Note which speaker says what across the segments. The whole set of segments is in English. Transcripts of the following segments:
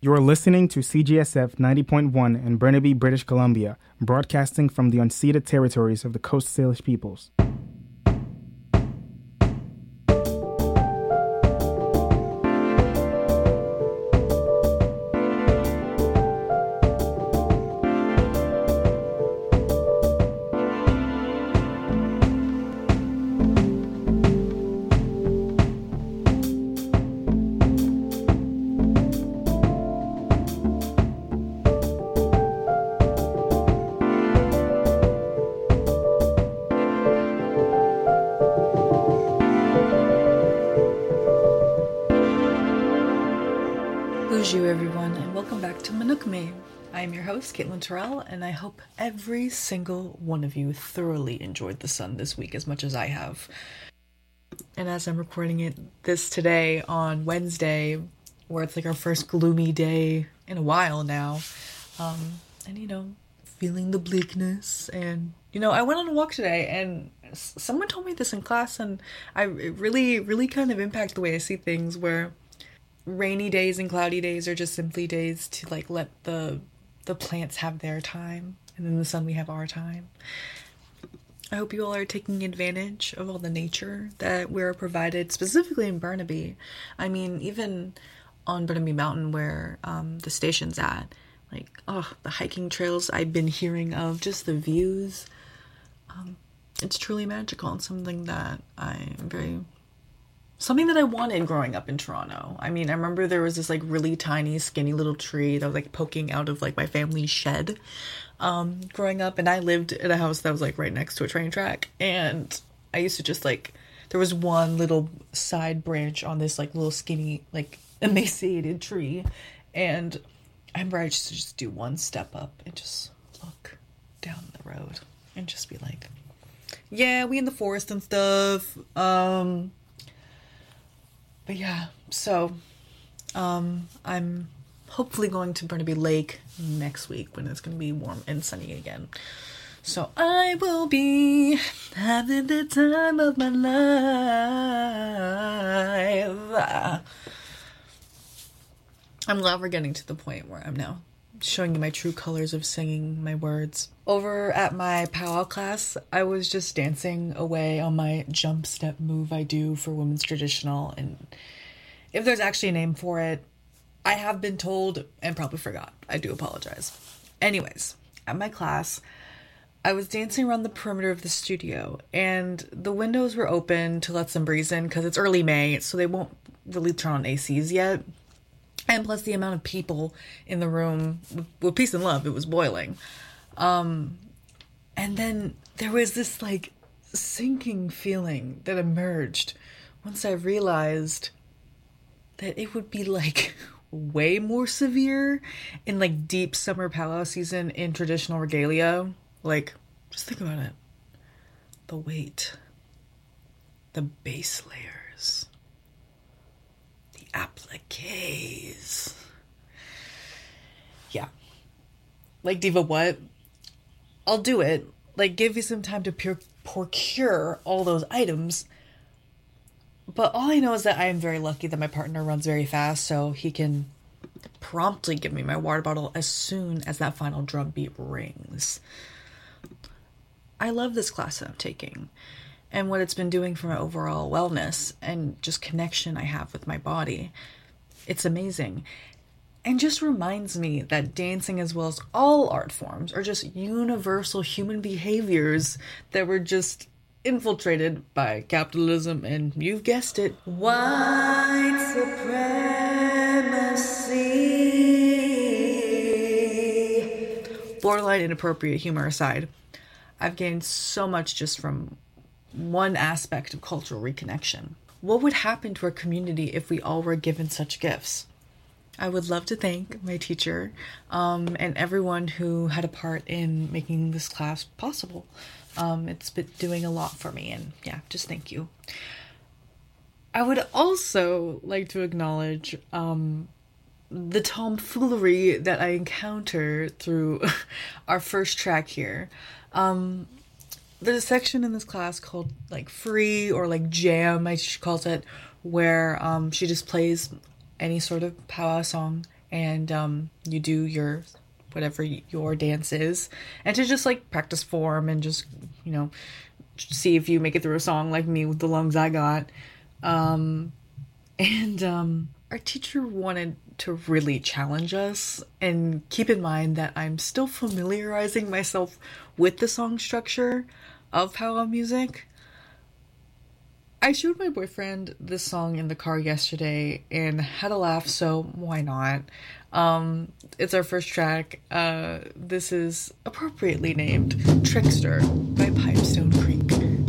Speaker 1: You're listening to CGSF 90.1 in Burnaby, British Columbia, broadcasting from the unceded territories of the Coast Salish peoples.
Speaker 2: Bonjour everyone, and welcome back to Manukme. I am your host, Caitlin Terrell, and I hope every single one of you thoroughly enjoyed the sun this week as much as I have. And as I'm recording this today on Wednesday, where it's like our first gloomy day in a while now, and feeling the bleakness, and I went on a walk today, and someone told me this in class, and it really kind of impacted the way I see things, where rainy days and cloudy days are just simply days to let the plants have their time, and in the sun we have our time. I hope you all are taking advantage of all the nature that we're provided, specifically in Burnaby. I mean, even on Burnaby Mountain where the station's at, the hiking trails I've been hearing of, just the views, it's truly magical, and something that I wanted growing up in Toronto. I mean, I remember there was this really tiny, skinny little tree that was poking out of my family's shed growing up, and I lived in a house that was right next to a train track, and I used to just there was one little side branch on this little skinny emaciated tree, and I remember I used to just do one step up and just look down the road and just be like, yeah, we in the forest and stuff. But yeah, so I'm hopefully going to Burnaby Lake next week when it's going to be warm and sunny again. So I will be having the time of my life. I'm glad we're getting to the point where I'm now showing you my true colors of singing my words. Over at my powwow class, I was just dancing away on my jump step move I do for women's traditional, and if there's actually a name for it, I have been told and probably forgot. I do apologize. Anyways, at my class, I was dancing around the perimeter of the studio, and the windows were open to let some breeze in because it's early May, so they won't really turn on ACs yet. And plus the amount of people in the room, with peace and love, it was boiling. And then there was this sinking feeling that emerged once I realized that it would be way more severe in deep summer powwow season in traditional regalia. Just think about it. The weight, the base layers, appliques. Yeah. Diva, what? I'll do it. Give you some time to procure all those items. But all I know is that I am very lucky that my partner runs very fast, so he can promptly give me my water bottle as soon as that final drum beat rings. I love this class that I'm taking, and what it's been doing for my overall wellness and just connection I have with my body. It's amazing. And just reminds me that dancing, as well as all art forms, are just universal human behaviors that were just infiltrated by capitalism and, you've guessed it, white supremacy. Borderline inappropriate humor aside, I've gained so much just from one aspect of cultural reconnection. What would happen to our community if we all were given such gifts? I would love to thank my teacher and everyone who had a part in making this class possible. It's been doing a lot for me, and yeah, just thank you. I would also like to acknowledge the tomfoolery that I encounter through our first track here. There's a section in this class called free or jam, I she calls it, where she just plays any sort of powwow song and you do your whatever your dance is, and to just like practice form and just, you know, see if you make it through a song like me with the lungs I got. Our teacher wanted to really challenge us, and keep in mind that I'm still familiarizing myself with the song structure of powwow music. I showed my boyfriend this song in the car yesterday and had a laugh, so why not? It's our first track. This is appropriately named Trickster by Pipestone Creek.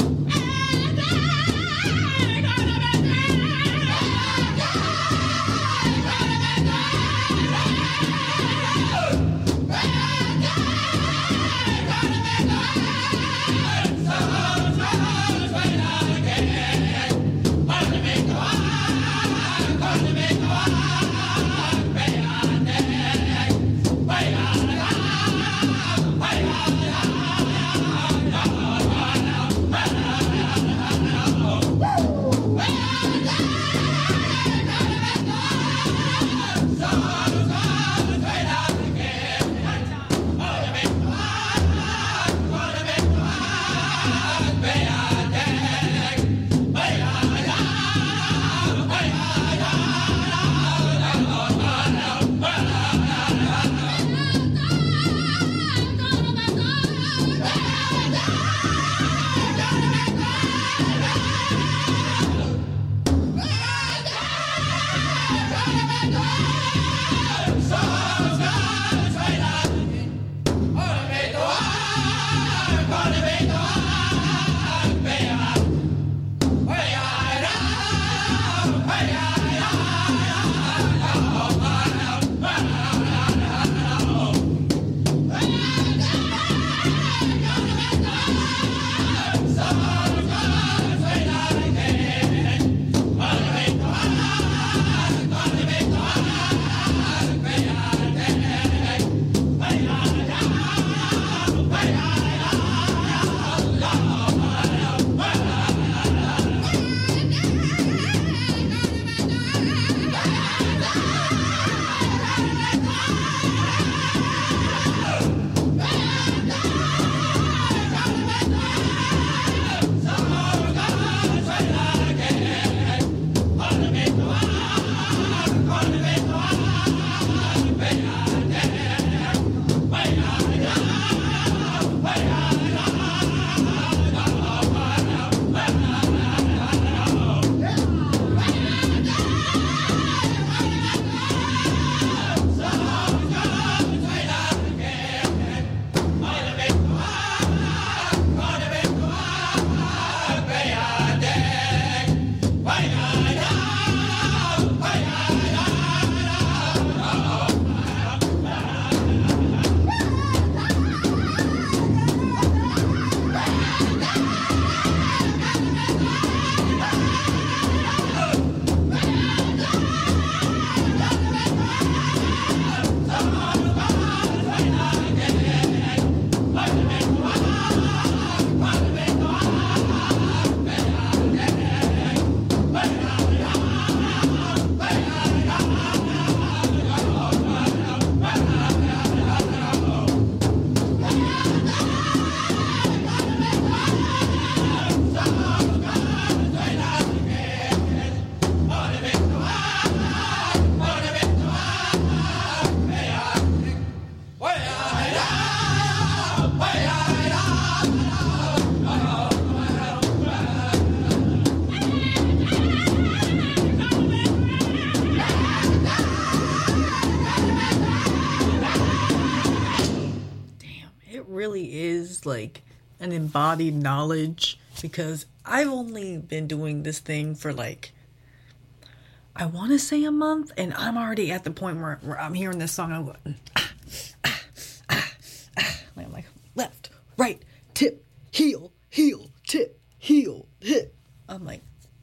Speaker 2: Like an embodied knowledge, because I've only been doing this thing for like, I want to say a month, and I'm already at the point where I'm hearing this song, I'm going, I'm like, left, right, tip, heel, heel, tip, heel, hip. I'm like,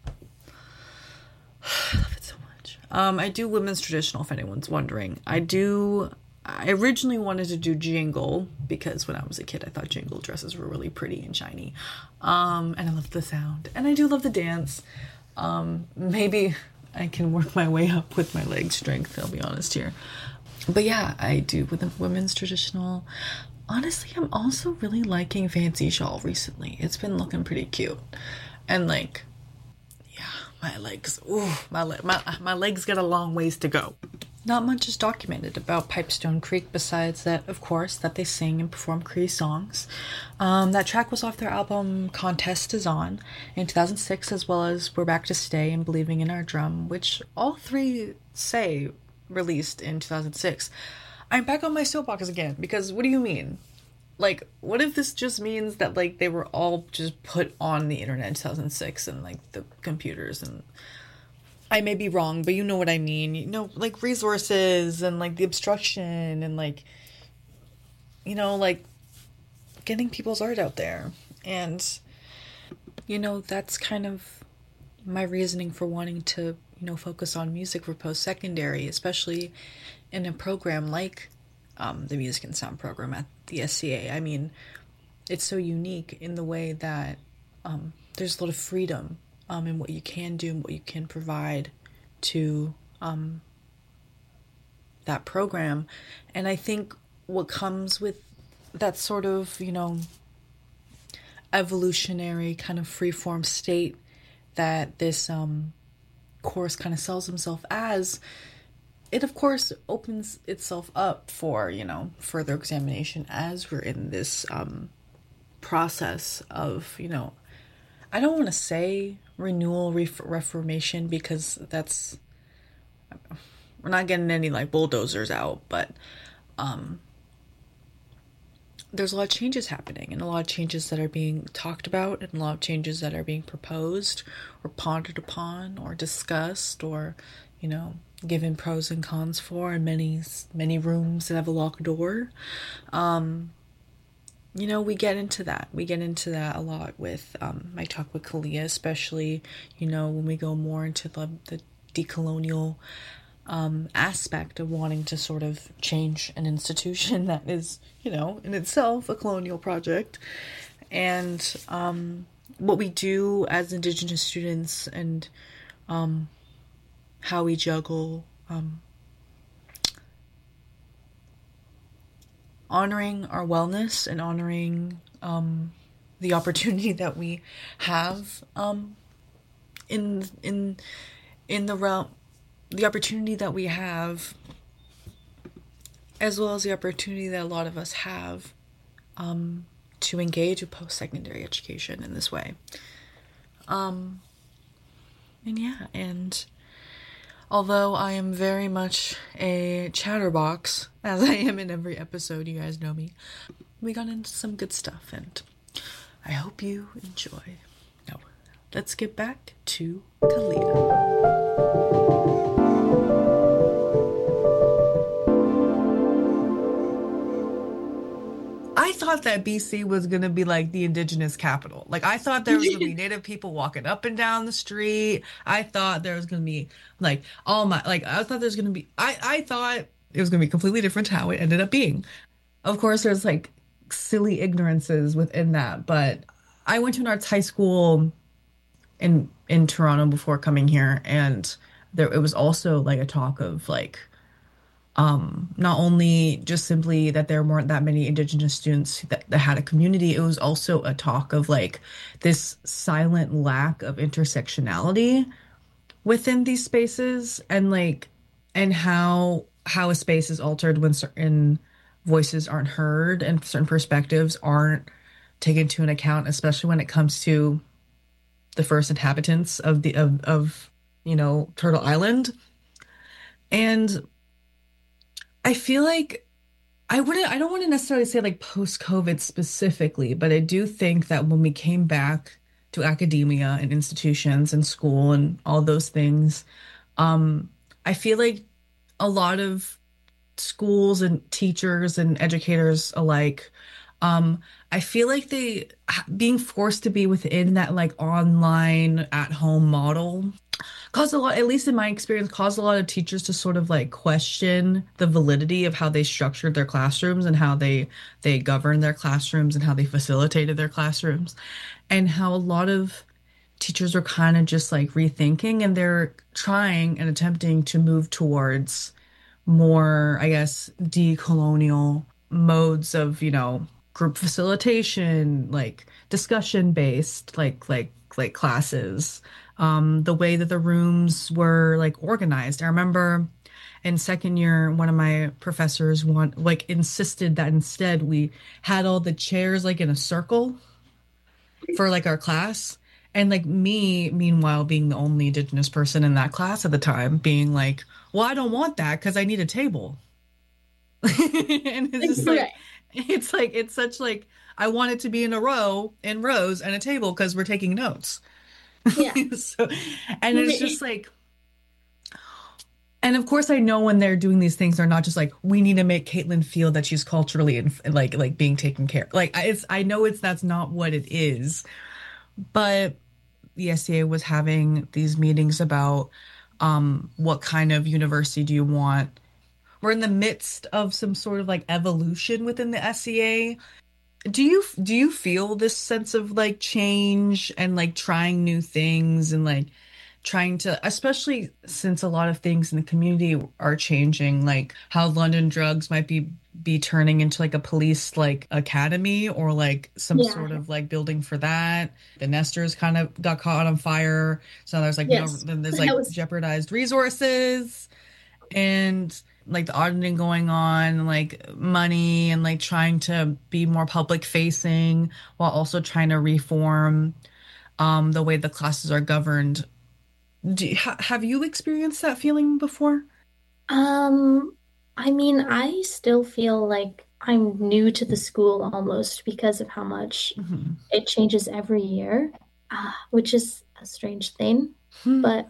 Speaker 2: I love it so much. I do women's traditional, if anyone's wondering. I originally wanted to do jingle because when I was a kid, I thought jingle dresses were really pretty and shiny. And I love the sound. And I do love the dance. Maybe I can work my way up with my leg strength, I'll be honest here. But yeah, I do with the women's traditional. Honestly, I'm also really liking Fancy Shawl recently. It's been looking pretty cute. And like, yeah, my legs, ooh, my legs got a long ways to go. Not much is documented about Pipestone Creek besides that, of course, that they sing and perform Cree songs. That track was off their album Contest Is On in 2006, as well as We're Back to Stay and Believing in Our Drum, which all three say released in 2006. I'm back on my soapbox again, because what do you mean? Like, what if this just means that, like, they were all just put on the internet in 2006 and, like, the computers and... I may be wrong, but you know what I mean. You know, like, resources and, like, the obstruction and, like, you know, like, getting people's art out there. And, you know, that's kind of my reasoning for wanting to, you know, focus on music for post-secondary, especially in a program like the Music and Sound program at the SCA. I mean, it's so unique in the way that there's a lot of freedom in what you can do and what you can provide to that program. And I think what comes with that sort of, you know, evolutionary kind of freeform state that this course kind of sells himself as, it of course opens itself up for, you know, further examination as we're in this process of, you know, I don't want to say renewal, reformation, because that's, we're not getting any like bulldozers out, but there's a lot of changes happening and a lot of changes that are being talked about and a lot of changes that are being proposed or pondered upon or discussed or, you know, given pros and cons for in many rooms that have a locked door. You know, we get into that. We get into that a lot with my talk with Kalia, especially, you know, when we go more into the decolonial aspect of wanting to sort of change an institution that is, you know, in itself a colonial project. And what we do as Indigenous students and how we juggle honoring our wellness and honoring the opportunity that we have in the realm, the opportunity that we have, as well as the opportunity that a lot of us have to engage with post-secondary education in this way. And yeah, and although I am very much a chatterbox, as I am in every episode, you guys know me, we got into some good stuff, and I hope you enjoy. Now, let's get back to Kalia. I thought that BC was going to be like the Indigenous capital. Like, I thought there was going to be Native people walking up and down the street. I thought there was going to be like I thought there's going to be, I thought it was going to be completely different to how it ended up being. Of course, there's like silly ignorances within that, but I went to an arts high school in Toronto before coming here, and it was also like a talk of like, not only just simply that there weren't that many Indigenous students that had a community, it was also a talk of like this silent lack of intersectionality within these spaces, and like, and how a space is altered when certain voices aren't heard and certain perspectives aren't taken into an account, especially when it comes to the first inhabitants of you know, Turtle Island. And I feel like I don't want to necessarily say like post-COVID specifically, but I do think that when we came back to academia and institutions and school and all those things, I feel like a lot of schools and teachers and educators alike, I feel like they being forced to be within that like online at-home model caused a lot, at least in my experience, caused a lot of teachers to sort of like question the validity of how they structured their classrooms and how they governed their classrooms and how they facilitated their classrooms, and how a lot of teachers are kind of just like rethinking, and they're trying and attempting to move towards more, I guess, decolonial modes of, group facilitation, like discussion based, like classes. The way that the rooms were like organized. I remember in second year, one of my professors insisted that instead we had all the chairs like in a circle for like our class. And like me, meanwhile, being the only Indigenous person in that class at the time, being like, well, I don't want that because I need a table. And it's just
Speaker 3: Right.
Speaker 2: it's such like, I want it to be in a row, in rows, and a table because we're taking notes.
Speaker 3: Yeah.
Speaker 2: So, and it's just like, and of course, I know when they're doing these things, they're not just like, we need to make Caitlin feel that she's culturally and like being taken care. Like I know that's not what it is, but the SCA was having these meetings about what kind of university do you want. We're in the midst of some sort of like evolution within the SCA. Do you feel this sense of like change and like trying new things and like trying to, especially since a lot of things in the community are changing, like how London Drugs might be turning into like a police like academy or like some
Speaker 3: Yeah.
Speaker 2: sort of like building for that. The Nesters kind of got caught on fire, so there's like no,
Speaker 3: Yes.
Speaker 2: then there's
Speaker 3: That
Speaker 2: like
Speaker 3: was
Speaker 2: jeopardized resources and like the auditing going on, like money and like trying to be more public facing while also trying to reform the way the classes are governed. Have you experienced that feeling before?
Speaker 3: um I mean, I still feel like I'm new to the school almost because of how much
Speaker 2: Mhm.
Speaker 3: it changes every year, which is a strange thing.
Speaker 2: Hmm.
Speaker 3: But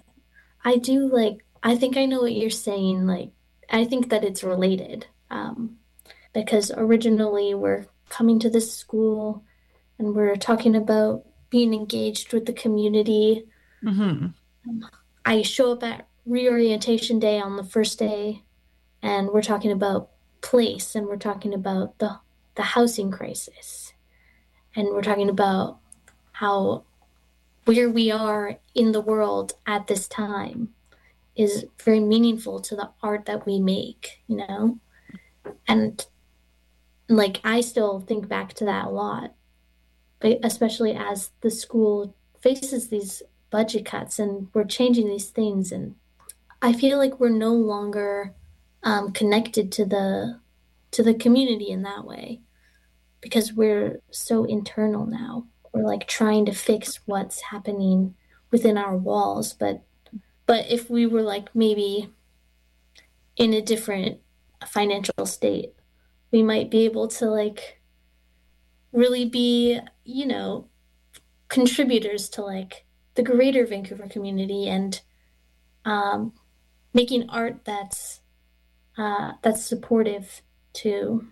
Speaker 3: I think I know what you're saying. Like, I think that it's related. Because originally we're coming to this school and we're talking about being engaged with the community.
Speaker 2: Hmm.
Speaker 3: I show up at reorientation day on the first day, and we're talking about place, and we're talking about the housing crisis, and we're talking about how where we are in the world at this time is very meaningful to the art that we make, And like I still think back to that a lot, but especially as the school faces these budget cuts and we're changing these things, and I feel like we're no longer connected to the community in that way because we're so internal now. We're like trying to fix what's happening within our walls, but if we were like maybe in a different financial state, we might be able to like really be, contributors to like the greater Vancouver community and um, making art that's supportive to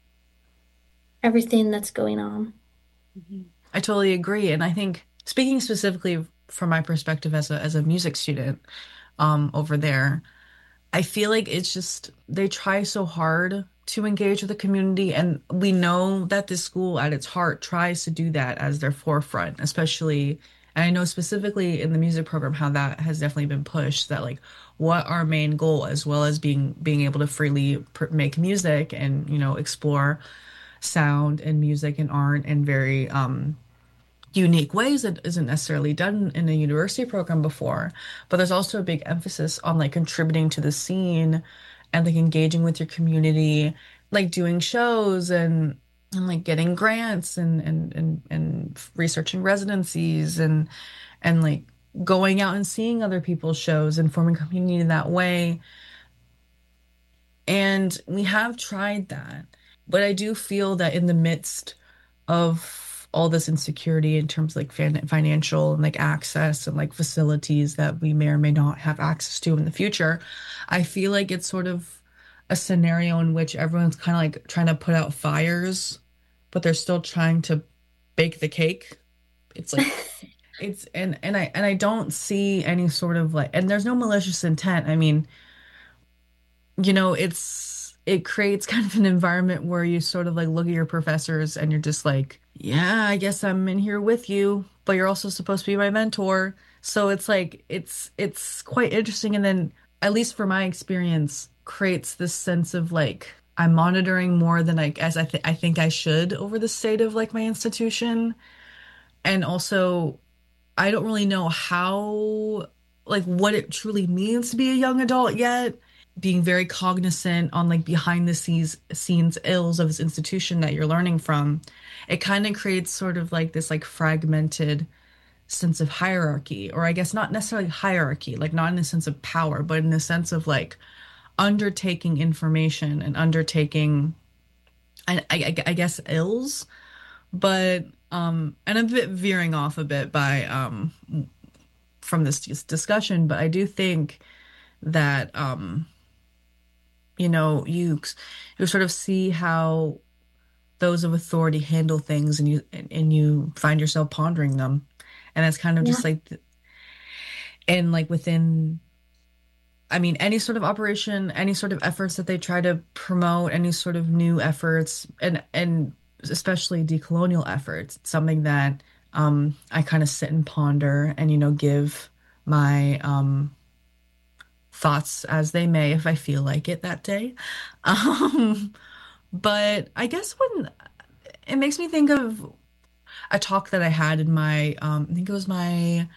Speaker 3: everything that's going on.
Speaker 2: I totally agree. And I think speaking specifically from my perspective as a music student over there, I feel like it's just they try so hard to engage with the community, and we know that this school at its heart tries to do that as their forefront, especially, and I know specifically in the music program how that has definitely been pushed, that like what our main goal, as well as being able to freely make music and explore sound and music and art in very unique ways that isn't necessarily done in a university program before. But there's also a big emphasis on like contributing to the scene and like engaging with your community, like doing shows and like getting grants and researching residencies and like going out and seeing other people's shows and forming community in that way. And we have tried that. But I do feel that in the midst of all this insecurity in terms of like financial and like access and like facilities that we may or may not have access to in the future, I feel like it's sort of a scenario in which everyone's kind of like trying to put out fires, but they're still trying to bake the cake. It's like it's and I don't see any sort of like, and there's no malicious intent. I mean, it creates kind of an environment where you sort of like look at your professors and you're just like, yeah, I guess I'm in here with you, but you're also supposed to be my mentor. So it's like it's quite interesting. And then at least for my experience, creates this sense of like I'm monitoring more than I think I should over the state of like my institution. And also I don't really know how, like, what it truly means to be a young adult yet. Being very cognizant on like behind the scenes ills of this institution that you're learning from, it kind of creates sort of like this like fragmented sense of hierarchy, or I guess not necessarily hierarchy, like not in the sense of power, but in the sense of like undertaking information and undertaking, I guess, ills. But and a bit veering off a bit by from this discussion, but I do think that you sort of see how those of authority handle things, and you find yourself pondering them, and it's kind of
Speaker 3: Yeah.
Speaker 2: just like, and like within, I mean, any sort of operation, any sort of efforts that they try to promote, any sort of new efforts, and especially decolonial efforts, it's something that I kind of sit and ponder and, give my thoughts as they may if I feel like it that day. Um, but I guess when it makes me think of a talk that I had in my, I think it was my,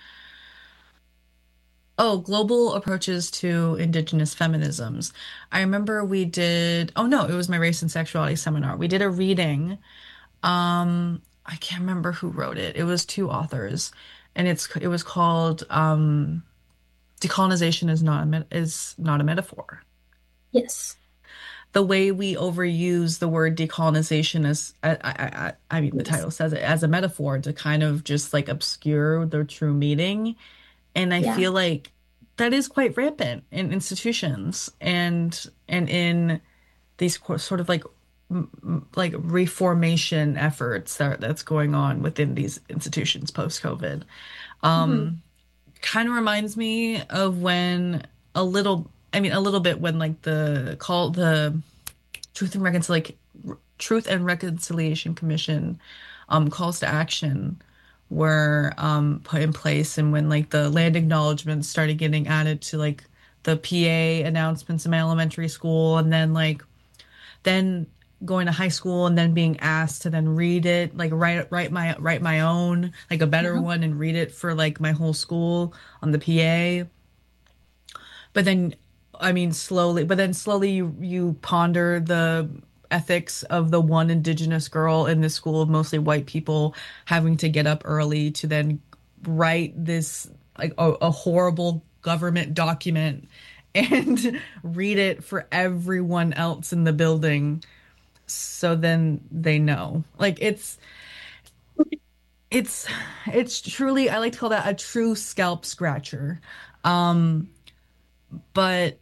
Speaker 2: oh, global approaches to indigenous feminisms. I remember we did, oh no, it was my race and sexuality seminar. We did a reading. I can't remember who wrote it. It was two authors, and it was called Decolonization is not a metaphor.
Speaker 3: Yes.
Speaker 2: The way we overuse the word decolonization as I mean, the
Speaker 3: Yes.
Speaker 2: title says it, as a metaphor to kind of just like obscure the true meaning. And I
Speaker 3: Yeah.
Speaker 2: feel like that is quite rampant in institutions and in these sort of like like reformation efforts that's going on within these institutions post COVID.
Speaker 3: Mhm.
Speaker 2: Kind of reminds me of when a little bit when like the Truth and Reconciliation Commission calls to action were put in place, and when like the land acknowledgments started getting added to like the PA announcements in my elementary school, and then going to high school and then being asked to then read it, like write my own, like a better
Speaker 3: Uh-huh.
Speaker 2: one, and read it for like my whole school on the PA. But then, I mean, slowly you ponder the ethics of the one indigenous girl in this school of mostly white people having to get up early to then write this like a horrible government document and read it for everyone else in the building, so then they know. Like it's it's truly, I like to call that a true scalp scratcher. Um, but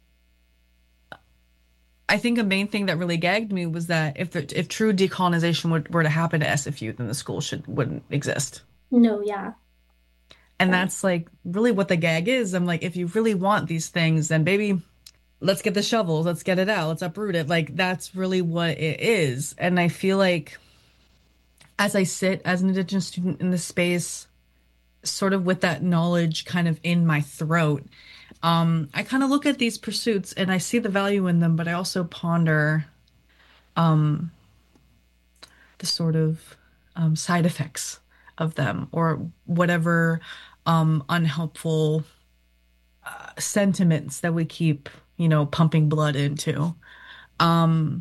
Speaker 2: I think a main thing that really gagged me was that if true decolonization were to happen to SFU, then the school wouldn't exist.
Speaker 3: No, yeah.
Speaker 2: And
Speaker 3: Yeah.
Speaker 2: that's like really what the gag is. I'm like, if you really want these things, then baby, let's get the shovels, let's get it out, let's uproot it. Like that's really what it is. And I feel like as I sit as an Indigenous student in this space, sort of with that knowledge kind of in my throat, I kind of look at these pursuits and I see the value in them, but I also ponder the sort of side effects of them, or whatever unhelpful sentiments that we keep, pumping blood into. Um,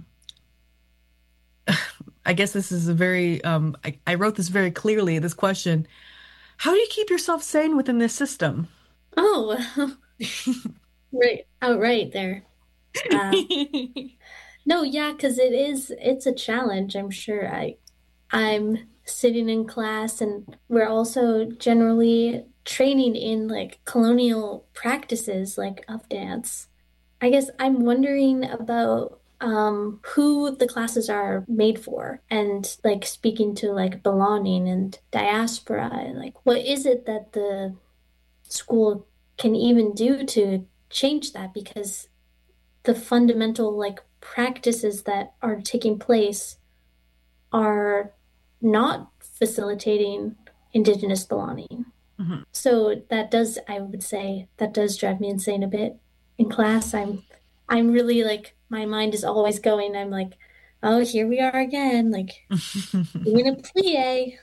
Speaker 2: I guess this is a very, I wrote this very clearly, this question. How do you keep yourself sane within this system?
Speaker 3: Oh, right. Outright there. Uh, no, yeah, because it's a challenge, I'm sure. I'm sitting in class and we're also generally training in like colonial practices like of dance. I guess I'm wondering about who the classes are made for, and like speaking to like belonging and diaspora, and like what is it that the school can even do to change that, because the fundamental like practices that are taking place are not facilitating indigenous belonging.
Speaker 2: Mhm.
Speaker 3: So that does, I would say, that does drive me insane a bit. In class, I'm I'm really like, my mind is always going. I'm like, oh, here we are again, like doing a plie.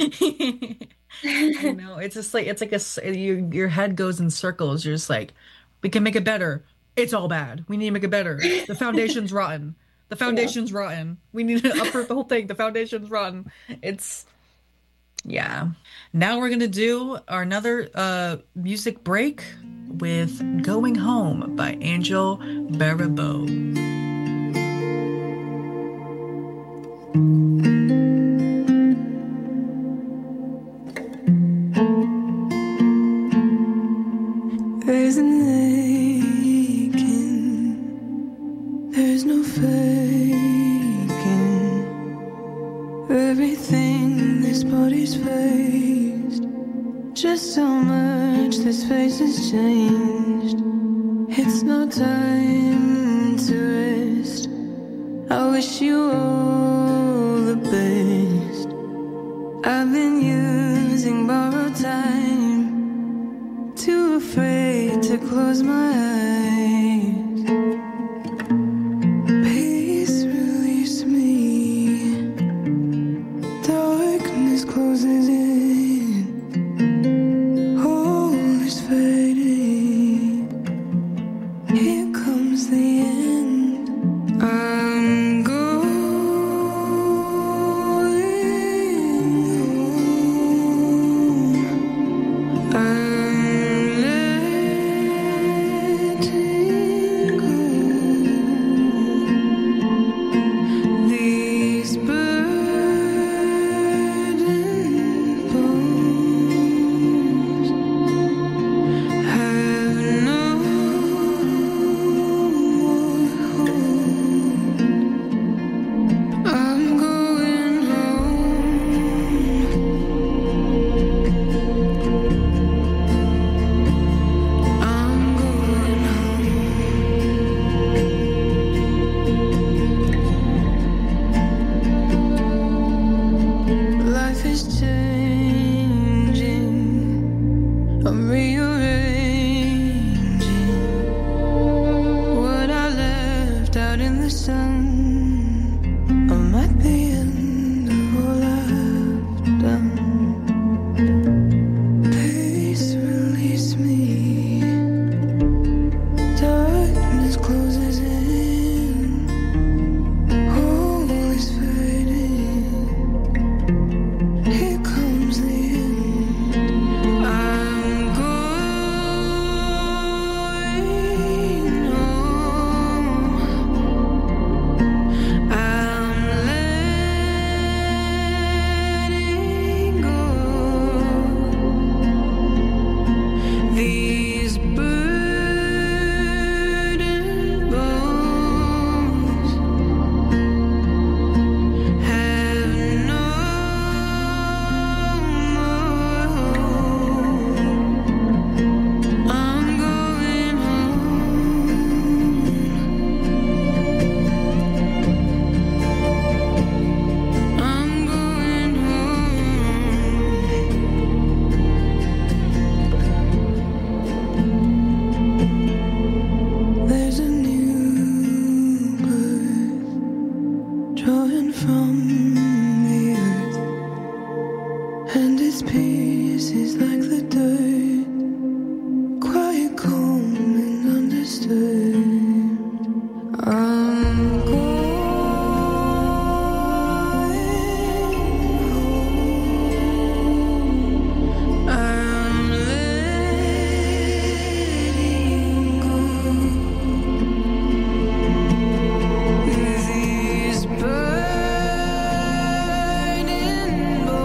Speaker 2: I know. It's just like your head goes in circles. You're just like, we can make it better. It's all bad. We need to make it better. The foundation's rotten. The
Speaker 3: Yeah.
Speaker 2: foundation's rotten. We need to uproot the whole thing. The foundation's rotten. It's yeah. Now we're gonna do our another music break with Going Home by Angel Baribeau.
Speaker 4: There's an aching, there's no faking everything this body's faced. Just so much this face has changed. It's no time to rest. I wish you all the best. I've been using borrowed time, too afraid to close my eyes. Peace release me. Darkness closes in. All is fading. Here comes the end. I'm going home. I'm letting go. These burdened bones have no more hold. I'm going home. I'm going home. Life is changing. I'm rearranging what I left out in the sun. I'm at the end of all I've done. Peace release me. Darkness closes in. All is fading. Here comes the end. I'm going home. I'm letting go. These burdened bones have no more hold. I'm going home. I'm going home. There's a new birth drawing from the earth, and its pieces like the dirt